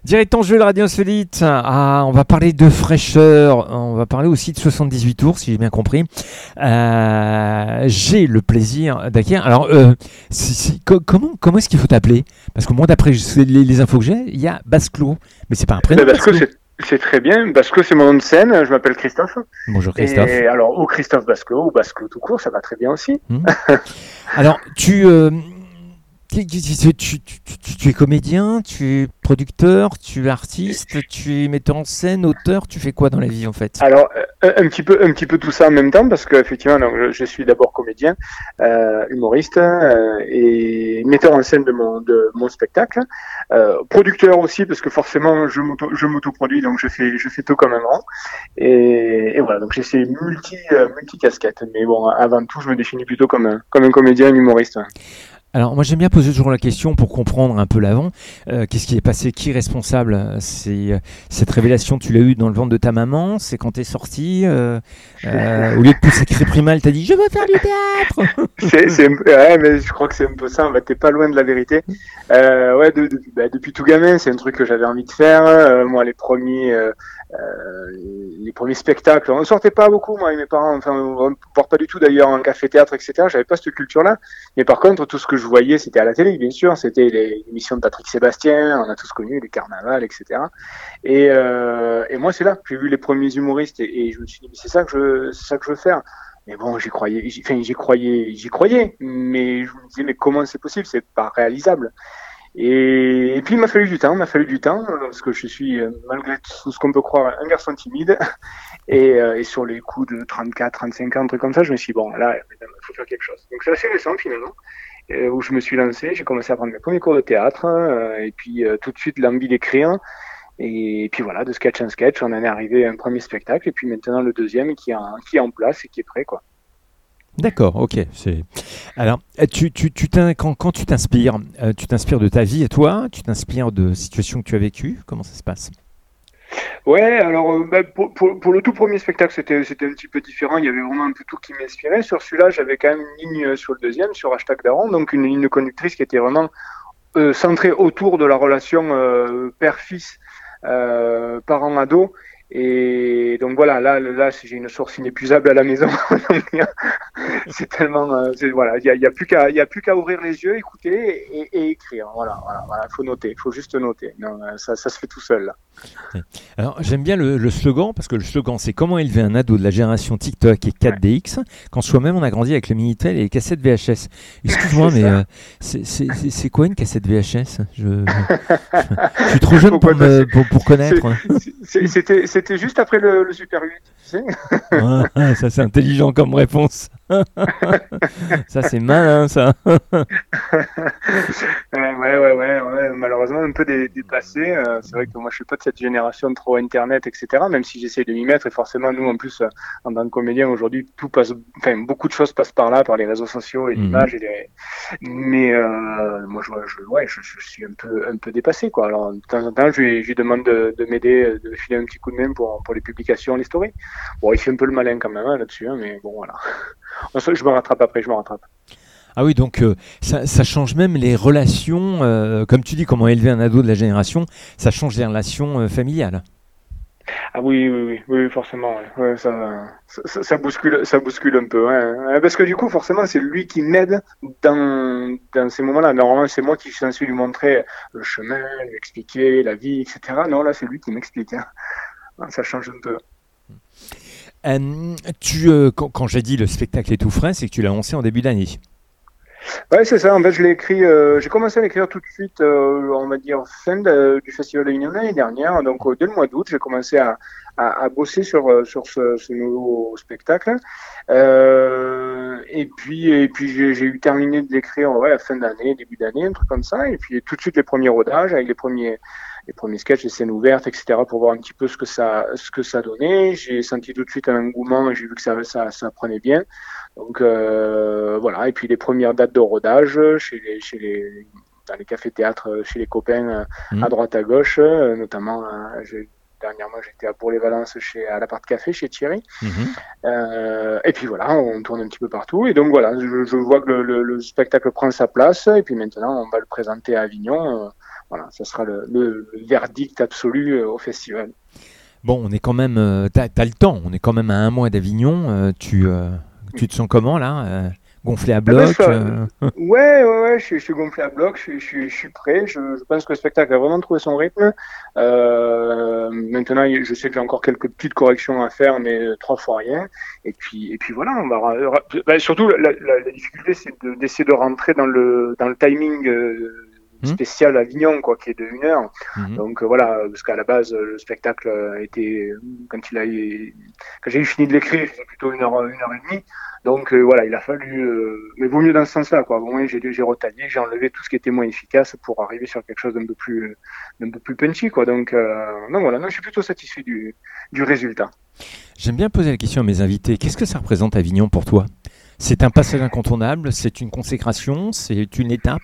Direct en jeu, le Radio Insolite. On va parler de fraîcheur. On va parler aussi de 78 tours, si j'ai bien compris. J'ai le plaisir d'acquérir. Alors, comment est-ce qu'il faut t'appeler? Parce que moi, d'après les infos que j'ai, il y a Basclo. Mais c'est pas un prénom. Basclo, c'est très bien. Basclo, c'est mon nom de scène. Je m'appelle Christophe. Bonjour Christophe. Et alors, ou Christophe Basclo, ou Basclo tout court, ça va très bien aussi. Alors, tu es comédien, tu es producteur, tu es artiste, tu es metteur en scène, auteur, tu fais quoi dans la vie en fait? Alors, un petit peu tout ça en même temps, parce qu'effectivement, je suis d'abord comédien, humoriste et metteur en scène de mon spectacle, producteur aussi, parce que forcément, je m'auto-produis, donc je fais tout comme un grand. Et voilà, donc j'ai ces multi casquettes. Mais bon, avant tout, je me définis plutôt comme un comédien, un humoriste. Alors moi j'aime bien poser toujours la question pour comprendre un peu l'avant. Qu'est-ce qui est passé? Qui est responsable? C'est cette révélation, tu l'as eue dans le ventre de ta maman? C'est quand t'es sorti au lieu de pousser cri primal, t'as dit je veux faire du théâtre. Ouais, mais je crois que c'est un peu ça. En fait, t'es pas loin de la vérité. Depuis tout gamin, c'est un truc que j'avais envie de faire. Moi, les premiers spectacles, on sortait pas beaucoup, moi et mes parents. Enfin, on part pas du tout d'ailleurs en café-théâtre, etc. J'avais pas cette culture-là. Mais par contre, tout ce que je voyais, c'était à la télé, bien sûr. C'était les émissions de Patrick Sébastien, on a tous connu, les carnavals, etc. Et moi, c'est là que j'ai vu les premiers humoristes et je me suis dit, c'est ça que je veux faire. Mais bon, j'y croyais, mais je me disais, mais comment c'est possible? C'est pas réalisable. Et puis il m'a fallu du temps, parce que je suis, malgré tout ce qu'on peut croire, un garçon timide. Et sur les coups de 34, 35 ans, un truc comme ça, je me suis dit, bon, là, il faut faire quelque chose. Donc c'est assez récent finalement, où je me suis lancé, j'ai commencé à prendre mes premiers cours de théâtre, et puis tout de suite l'envie d'écrire. Et puis voilà, de sketch en sketch, on en est arrivé à un premier spectacle, et puis maintenant le deuxième qui est en place et qui est prêt, quoi. D'accord, ok. Alors, quand tu t'inspires de ta vie et toi, tu t'inspires de situations que tu as vécues, comment ça se passe? Ouais, alors pour le tout premier spectacle, c'était un petit peu différent. Il y avait vraiment un peu tout qui m'inspirait. Sur celui-là, j'avais quand même une ligne sur le deuxième, sur #Daron, donc une ligne conductrice qui était vraiment centrée autour de la relation père-fils, parent-ado. Et donc voilà, là, j'ai une source inépuisable à la maison. C'est tellement, voilà, il y a plus qu'à ouvrir les yeux, écouter et écrire. Voilà, faut noter, faut juste noter. Non, ça se fait tout seul là. Alors j'aime bien le slogan, parce que le slogan c'est comment élever un ado de la génération TikTok et 4DX quand soi-même on a grandi avec le Minitel et les cassettes VHS. Excuse-moi, mais c'est quoi une cassette VHS? Je suis trop jeune pour connaître. C'était juste après le Super 8, tu sais. Ouais, ça c'est intelligent comme réponse. Ça c'est malin ça. Ouais, malheureusement un peu dépassé. C'est vrai que moi je suis pas de cette génération trop internet, etc. Même si j'essaie de m'y mettre, et forcément nous en plus en tant que comédien aujourd'hui beaucoup de choses passent par là, par les réseaux sociaux et l'image mais moi je suis un peu dépassé, quoi. Alors de temps en temps je lui demande de m'aider, de filer un petit coup de main pour les publications, les stories. Bon, il fait un peu le malin quand même là-dessus, mais bon voilà. Je me rattrape après. Ah oui, donc ça change même les relations, comme tu dis, comment élever un ado de la génération, ça change les relations familiales. Ah oui, forcément. Ouais, ça bouscule un peu. Ouais. Parce que du coup, forcément, c'est lui qui m'aide dans ces moments-là. Normalement, c'est moi qui suis censé lui montrer le chemin, lui expliquer la vie, etc. Non, là, c'est lui qui m'explique. Ça change un peu. Quand j'ai dit le spectacle est tout frais, c'est que tu l'as lancé en début d'année. Ouais, c'est ça. En fait, je l'ai écrit. J'ai commencé à l'écrire tout de suite, on va dire fin du Festival de l'Union l'année dernière. Donc, dès le mois d'août, j'ai commencé à bosser sur ce nouveau spectacle. Et puis j'ai eu terminé de l'écrire à fin d'année, début d'année, un truc comme ça. Et puis tout de suite les premiers rodages avec les premiers sketchs, les scènes ouvertes, etc. pour voir un petit peu ce que ça donnait. J'ai senti tout de suite un engouement et j'ai vu que ça prenait bien. Donc voilà. Et puis les premières dates de rodage dans les cafés-théâtres, chez les copains à droite à gauche, notamment dernièrement j'étais à Bourg-les-Valences à l'appart café chez Thierry. Et puis voilà, on tourne un petit peu partout. Et donc voilà, je vois que le spectacle prend sa place. Et puis maintenant, on va le présenter à Avignon. voilà, ça sera le verdict absolu au festival. Bon, on est quand même, t'as le temps, on est quand même à 1 mois d'Avignon. Tu te sens comment là, gonflé à bloc? Ouais, je suis gonflé à bloc, je suis prêt. Je pense que le spectacle a vraiment trouvé son rythme. Maintenant, je sais que j'ai encore quelques petites corrections à faire, mais 3 fois rien. Et puis voilà, on va surtout la difficulté, c'est d'essayer de rentrer dans le timing spécial Avignon, quoi, qui est de 1 heure. Donc voilà, parce qu'à la base, le spectacle était, quand j'ai eu fini de l'écrire, c'était plutôt 1 heure et demie. Donc voilà, il a fallu, mais vaut mieux dans ce sens-là, quoi. Bon, j'ai retaillé, j'ai enlevé tout ce qui était moins efficace pour arriver sur quelque chose d'un peu plus punchy, quoi. Donc voilà, je suis plutôt satisfait du résultat. J'aime bien poser la question à mes invités. Qu'est-ce que ça représente Avignon pour toi? C'est un passage incontournable, c'est une consécration, c'est une étape?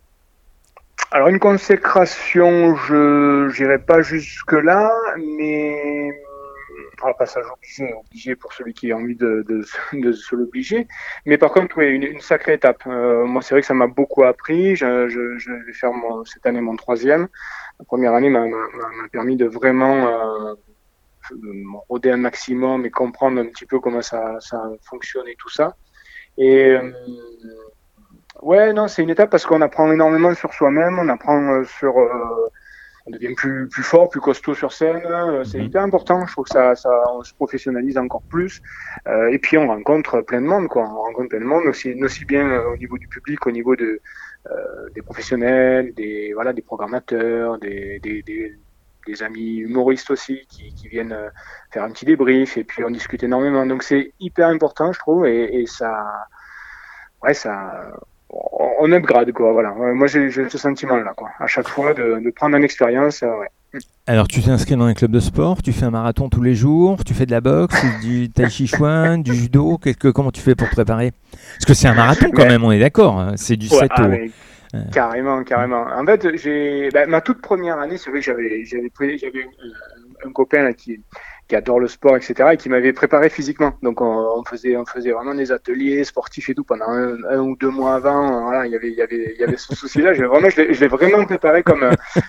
Alors une consécration, je n'irai pas jusque-là, mais un passage obligé pour celui qui a envie de se l'obliger. Mais par contre, oui, une sacrée étape. Moi, c'est vrai que ça m'a beaucoup appris. Je vais faire cette année mon 3e. La première année m'a permis de vraiment me rôder un maximum et comprendre un petit peu comment ça fonctionne et tout ça. Et ouais, non, c'est une étape parce qu'on apprend énormément sur soi-même, on apprend on devient plus fort, plus costaud sur scène. C'est hyper important. Je trouve que ça on se professionnalise encore plus. Et puis on rencontre plein de monde, quoi. On rencontre plein de monde aussi bien au niveau du public, au niveau des professionnels, des programmateurs, des amis humoristes aussi qui viennent faire un petit débrief et puis on discute énormément. Donc c'est hyper important, je trouve, et ça, ouais, on upgrade, quoi. Voilà. Moi, j'ai ce sentiment-là, quoi. À chaque fois, de prendre une expérience. Ouais. Alors, tu t'es inscrit dans un club de sport, tu fais un marathon tous les jours, tu fais de la boxe, du tai chi chuan, du judo. Comment tu fais pour te préparer? Parce que c'est un marathon quand même, on est d'accord. C'est du 7 au. Carrément. En fait, ma toute première année, c'est vrai que j'avais un copain là, qui adore le sport, etc., et qui m'avait préparé physiquement. Donc on faisait vraiment des ateliers sportifs et tout pendant 1 ou 2 mois avant. Voilà, il y avait ce souci-là. Je l'ai vraiment préparé comme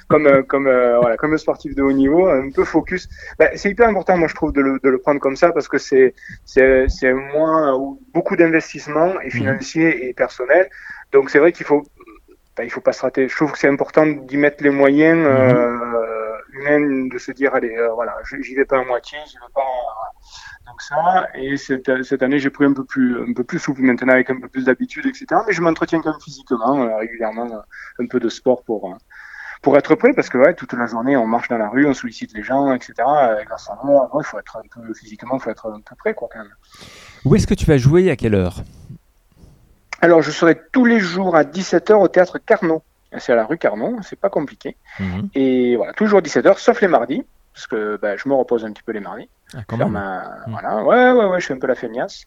un sportif de haut niveau, un peu focus. C'est hyper important, moi je trouve, de le prendre comme ça parce que c'est moins beaucoup d'investissement et financier et personnel. Donc c'est vrai qu'il faut pas se rater. Je trouve que c'est important d'y mettre les moyens humains, de se dire allez, voilà, j'y vais pas à moitié, j'y vais pas. Donc ça. Et cette année, j'ai pris un peu plus souple maintenant avec un peu plus d'habitude, etc. Mais je m'entretiens quand même physiquement, régulièrement, un peu de sport pour être prêt, parce que ouais, toute la journée, on marche dans la rue, on sollicite les gens, etc. Grâce à moi, il faut être un peu physiquement, il faut être un peu prêt, quoi, quand même. Où est-ce que tu vas jouer et à quelle heure? Alors, je serai tous les jours à 17h au théâtre Carnot. C'est à la rue Carnot, c'est pas compliqué. Et voilà, toujours 17h, sauf les mardis, parce que je me repose un petit peu les mardis. Ah, quand même. Voilà, ouais, je fais un peu la feignasse.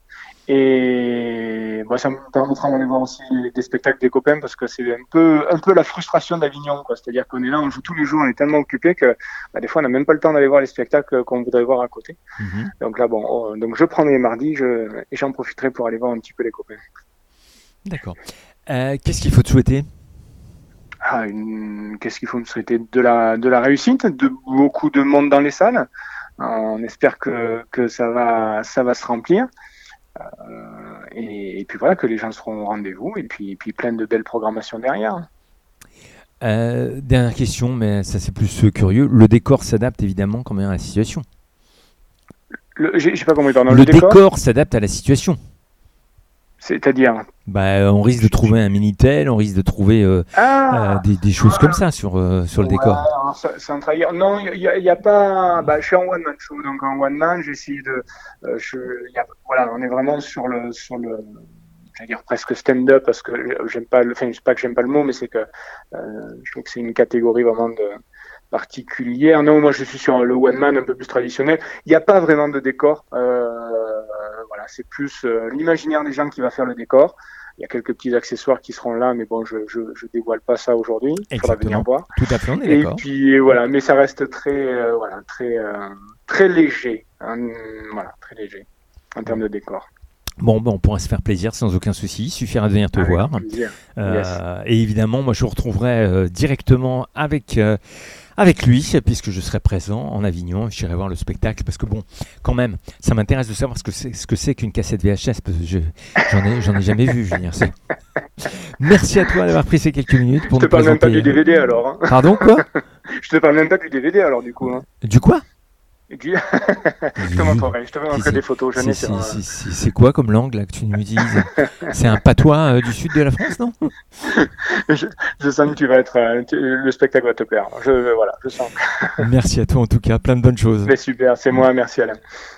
Et ça me permettra d'aller voir aussi des spectacles des copains, parce que c'est un peu la frustration d'Avignon, quoi. C'est-à-dire qu'on est là, on joue tous les jours, on est tellement occupé que des fois on n'a même pas le temps d'aller voir les spectacles qu'on voudrait voir à côté. Donc là, donc je prends les mardis et j'en profiterai pour aller voir un petit peu les copains. D'accord. Qu'est-ce qu'il faut te souhaiter? Qu'est-ce qu'il faut me souhaiter? De la réussite, de beaucoup de monde dans les salles. On espère que ça va se remplir. Et puis voilà, que les gens seront au rendez-vous. Et puis plein de belles programmations derrière. Dernière question, mais ça c'est plus curieux. Le décor s'adapte évidemment quand même à la situation. J'ai pas compris, pardon. Le décor s'adapte à la situation. C'est-à-dire on risque de trouver un Minitel, on risque de trouver des choses comme ça sur le décor. Sans trahir. Non, il y a pas. Je suis en one man show, donc en one man, j'essaie de. On est vraiment sur le. J'allais dire presque stand-up parce que j'aime pas. C'est pas que j'aime pas le mot, mais c'est que je trouve que c'est une catégorie vraiment particulière. Non, moi je suis sur le one man un peu plus traditionnel. Il n'y a pas vraiment de décor. C'est plus l'imaginaire des gens qui va faire le décor. Il y a quelques petits accessoires qui seront là, mais bon, je dévoile pas ça aujourd'hui. Il faudra venir voir. Tout à fait, on est d'accord. Et puis voilà, mais ça reste très léger. Très léger en termes de décor. Bon, on pourra se faire plaisir sans aucun souci. Il suffira de venir te voir. Et évidemment, moi, je vous retrouverai directement avec lui, puisque je serai présent en Avignon. J'irai voir le spectacle parce que bon, quand même, ça m'intéresse de savoir ce que c'est qu'une cassette VHS parce que j'en ai jamais vu, Julien. Merci à toi d'avoir pris ces quelques minutes pour nous présenter. Je te parle même pas du DVD alors. Hein. Pardon, quoi? Je te parle même pas du DVD alors du coup. Hein. Du quoi? Je te montrerai des photos. C'est quoi comme langue là que tu nous utilises? C'est un patois du sud de la France, non? Je sens que tu vas être, le spectacle va te plaire. Je sens. Merci à toi en tout cas, plein de bonnes choses. Mais super, c'est moi, merci Alain.